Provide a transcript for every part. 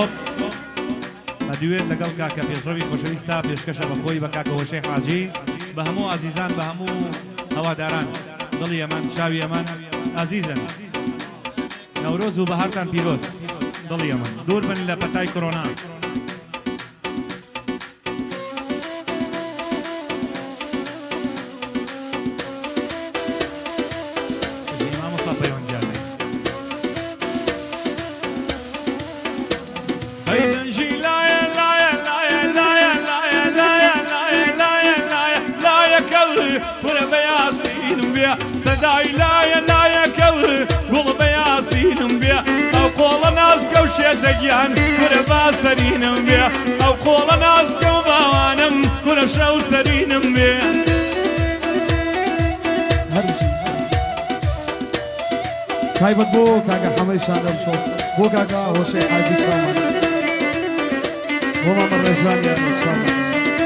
مایکرۆسکۆپ ئەدوێت لەگەڵ کاکە پێشڕەوی خۆشەویستە پێشکەشە بەخۆی بە کاکە هۆشەی حاجی بە هەموو عەزیزان بە هەموو هەواداران دڵی ئەمان چاوی ئەمان عەزیزن نەورۆز و بەهارتان پیرۆز دڵی ئەمان دوور بن لە پەتای کۆرۆنا سداي لايا لايا كوه قول بياسين بيا او قول ناس كوشي دقيان كل باسرين بيا او قول ناس كوبوانم كل شو سرين بيا تايبت بو كاكا حمي ساندم شو بو كاكا هوسي حاجي سامان هما من رزوان يا سامان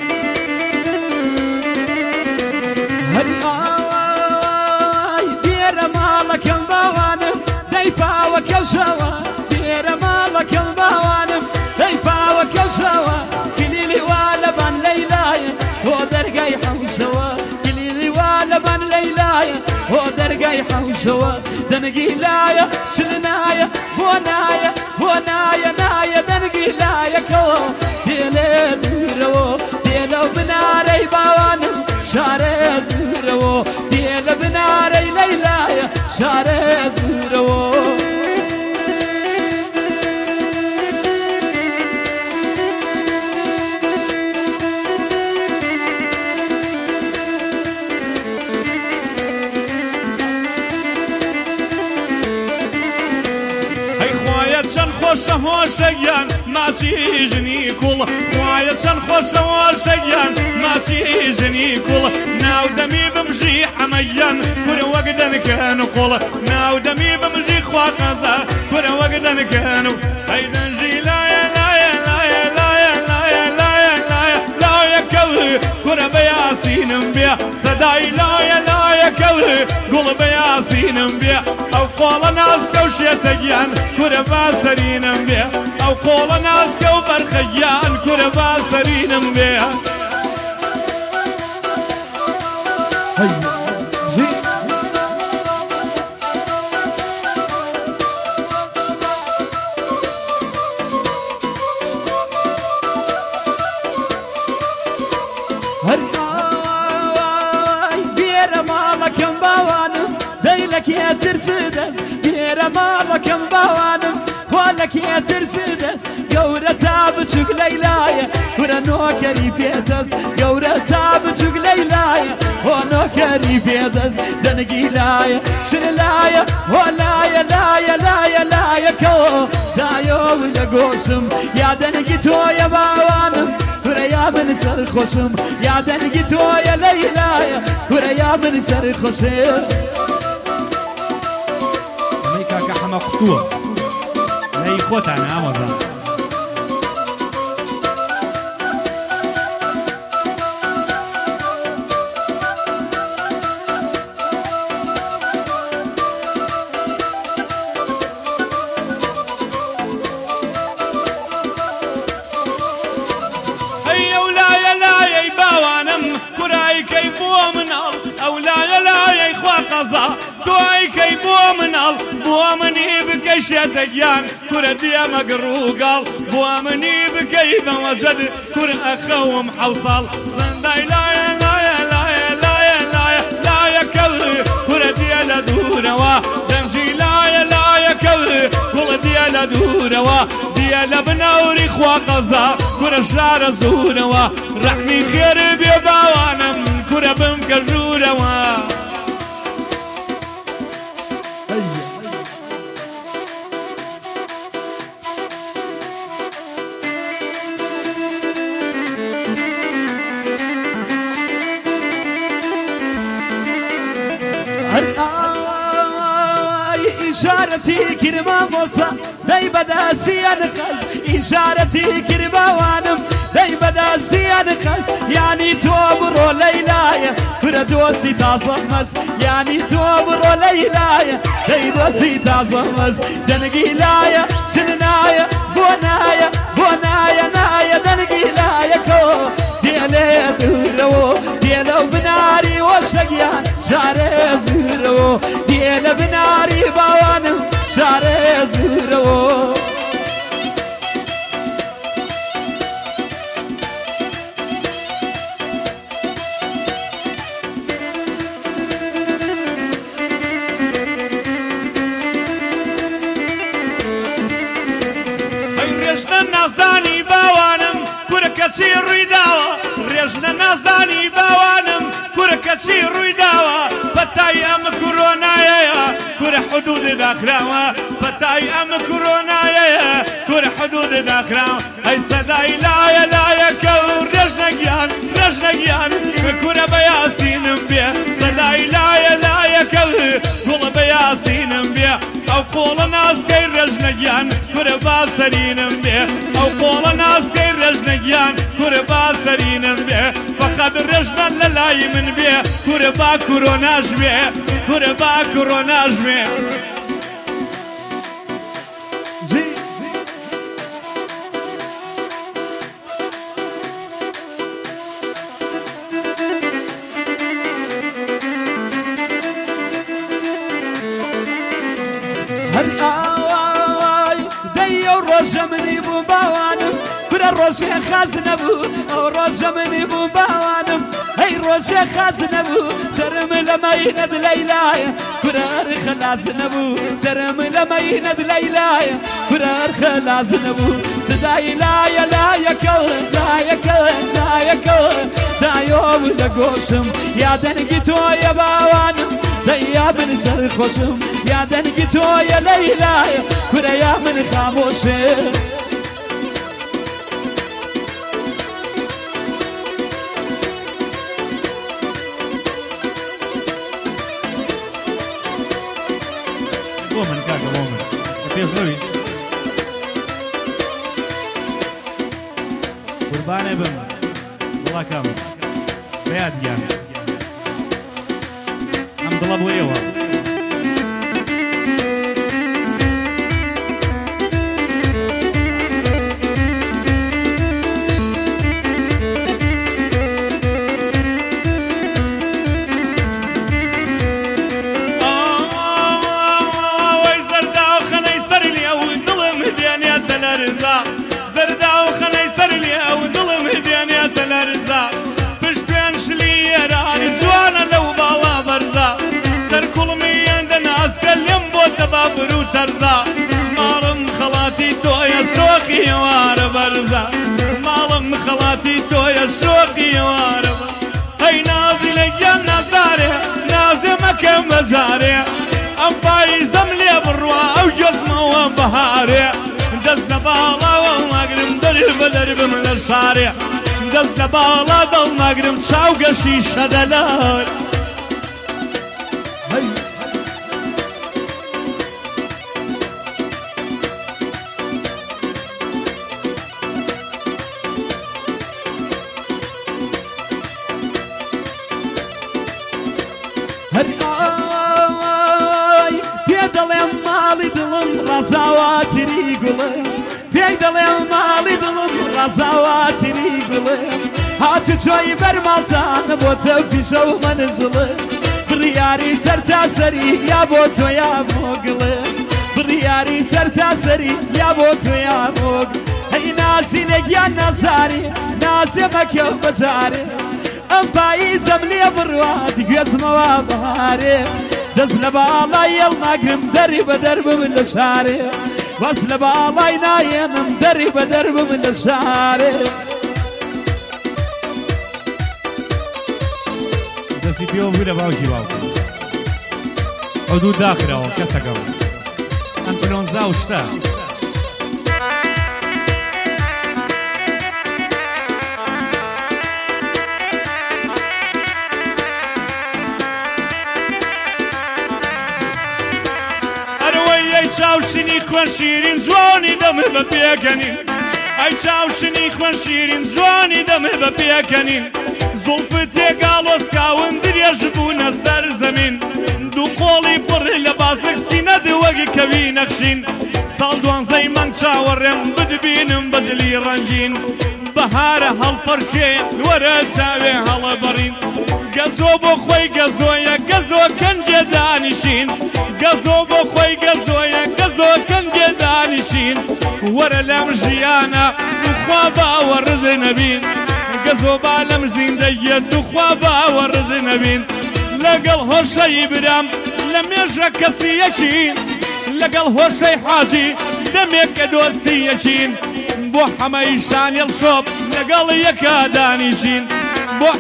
مالكم بوانم ديبا وكوسوا دير مالكم بوانم ديبا وكوسوا كليلي ولا بان ليلاي هو درقاي حوسوا كليلي ولا بان ليلاي هو درقاي حوسوا دنقي لايا شلنايا بونايا بونايا نايا دنقي لايا كو ديلي ديرو ديلو بناري بوانم شاري زيرو ديلو بناري ليلاي شارع زورو هاي خوايا چن خوش هوشيان ما تيجني كل خوايا چن خوش هوشيان ما تيجني كل ناو دمي بمشي حميان كل وقتا كانوا قول ناو دمي بمشي خوا قزا كل وقتا كانوا هيدا نجي لايا لايا لايا لايا لايا لايا لايا لايا كوه كل بياسين بيا سداي لايا لايا كوه قول بياسين بيا او قول ناس كوشي تجيان كل باسرين بيا او قول ناس كو برخيان كل باسرين بيا يا ترسدس بير مالكم بوانم ولك يا ترسدس قورة تابتك ليلايا ورا نوكري بيدس قورة تابتك ليلايا ونوكري بيدس دنقي لايا شرلايا ولايا لايا لايا لايا كو دايو ولا قوسم يا دنقي تويا بوانم ورا يا من سر خصم يا دنقي تويا ليلايا ورا يا من سر خصم كاكا حما قطوة لا يخوت عن عمزة هيا ولا يلا يباوانم كراي كيبو من او لا يلا يخوا قزا توي كيبو من بوامني بكشة دجان كرة ديا مقروقال بوامني بكيبا وجد كرة أخوم حوصل صنداي لايا لايا لايا لايا لايا لايا كل كرة ديا لدوروا دمشي لايا لايا كل كرة ديا لدوروا ديا لبنوري خوا قزا كرة شعر زوروا رحمي خير بيباوانم كرة بمكجوروا إشارتي كرما موسى لي بدا سيانقز إشارتي كرما وانم دەی بەدەستیان قەس یانی تۆ بڕۆ لەیلایە فرە دۆستی تازە مەس یانی تۆ بڕۆ لەیلایە دەی دۆستی تازە مەس دەنگی لایە شن نایە بۆ نایە بۆ نایە نایە دەنگی لایەکۆ دێلێ دوورەوە دێلە بناری وەشەگیان شارێ زورەوە دێلە بناری باوانم شارێ زورەوە نازانی باوانم کورە کەچی ڕوویداوە ڕێژنە نازانی باوانم کورە کەچی ڕوویداوە بەتای ئەم کۆرۆنایەیە کورە حدود داخراوە بەتای ئەم کۆرۆنایەیە کورە حدود داخراوە ئەی سەدای لایە لایەکە و ڕێژنەگیان ڕێژنەگیان کورە بە یاسینم بێ سەدای لایە لایەکە گوڵە بە یاسینم بێ ئەو قۆڵە ناسکەی ڕێژنەگیان کورە باسەرینم بێ ئەو قۆڵە ناسکەی ڕێژنەگیان کورە باسەرینم بێ فەقەت ڕێژنان لە لای من بێ کورە با کۆرۆناش بێ کورە با کۆرۆناش بێ ڕۆژە منی بوو باوانم برە ڕۆژێ خاز نەبوو ئەو ڕۆژە منی بوو باوانم ئەی ڕۆژێ خاز نەبوو سەرم لە مەینەت لەیلایە برە خەلاز نەبوو سەرم لە مەینەت لەیلایە برە خەلاز نەبوو سزای لایە لایەکە لایەکە لایەکە دایۆم لە گۆشم یادەنگی تۆیە باوانم دەیا من سەرخۆشم یادەنگی تۆیە لەیلایە کورە یا من خامۆشێ بۆ من کاکە بۆ من پێشڕەوی قوربانێ بم وڵاکەم بەیادگیان ئەم دڵە بۆ ئێوە زەردا و خەنەی سەر لێ ئەو دڵم هدێنێتە لەرزە پشتێن شلی ئێرانی جوانە لەو باڵا بەرزە سەر کوڵمی ئێندە ناسکە لێم بۆتە بابر و تەرزە ماڵم خەڵاتی تۆیە شۆقی وارە بەرزە ماڵم خەڵاتی تۆیە شۆقی وارە هەی نازی لە گیان نازارێ نازێ مەکەم بەجارێ ئەم پاییزەم لێ بڕوا ئەو گۆزمەوە بەهارێ دەست لە باڵاوە ماگرم دەری بە دەربم لە شارێ دەست لە باڵا دڵ ماگرم چاو گەشی شەدەلار پێ دەڵێم ماڵی دڵم ڕەزاواتری گوڵێ پێی دەڵێم ماڵی دڵم ڕەزاواتری گوڵێ هاتو چۆی بەرماڵتانە بۆتە پیشە و مەنزڵێ بڕیاری سەر تاسەری یا بۆ تۆ یا مۆگڵێ بڕیاری سەر تاسەری یا بۆ تۆ یا مۆگ هەی ناسی لێگیان نازاری نازێ مەکە بەجارێ ئەم پاییزەم لێ بڕوا دیگوێزمەوە بەهارێ دەست لە باڵای هێڵ ناگرم دەری بە دەربم لە شارێ وەس لە باڵای نایێنم دەری بە دەربم لە شارێ دەستی پێوە بوو لە باوکی باوکە حدود داخراوە کەسەکەم ئەنفلۆنزا و شتە چاوشنی خوێن شیرین جوانی دەمێ بە پێکەنین ئەی چاوشنی خوێن شیرین جوانی دەمێ بە پێکەنین زوڵفت تێگاڵۆسکاون درێژ بوونە سەر زەمین دوو قۆڵی پڕ لە بازک سینەد وەگی کەوی نەخشین ساڵ دوانزەی من چاوەڕێم بدبینم بەجلی ڕەنجین بەهارە هەڵپەرشێ وەرە چاوێ هەڵەبەڕین گەزۆ بۆ خۆی گەزۆیە گەزۆ کەنجێ دانیشین گەزۆ بۆ خۆی گەزۆیە گەزۆ کەنجێ دانیشین وەرە لەم ژیانە توخوا باوەڕز نەبین گەزۆ با لەم زیندەیە توخوا باوەڕز نەبین لەگەڵ هۆشەی برام لە مێژە کەسی یەکین لەگەڵ هۆشەی حاجی دەمێک کە دۆستی یەکین بۆ حەمەی شانێڵ شۆب لەگەڵ یەکە دانیشین بۆ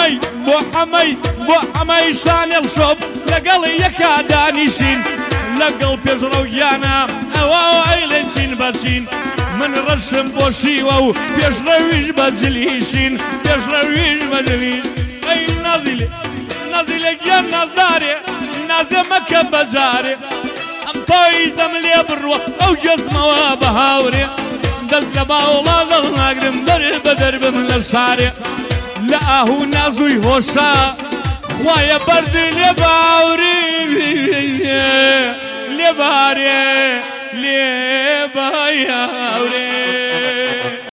حەمەی شانێڵ شۆب لەگەڵ یەکە دانیشین لەگەڵ پێشڕەویانە ئەوە ئەیڵێن چین بەچین من ڕەشم بۆ شیوە و پێشڕەویش بەجلیشین پێشڕەویش بەجلیش ئەی نازیلێ گیان نازدارێ نازێ مەکە بەجارێ ئەم پاییزەم لێ بڕوە ئەو جەسمەوە بە هاورێ دەست لە باوڵا دڵ ناگرم دەرێ بە دەربم لە شارێ لە ئاهوو نازووی هۆشە خوایە بەردی لێ باوری لێ بارێ لێ بایاورێ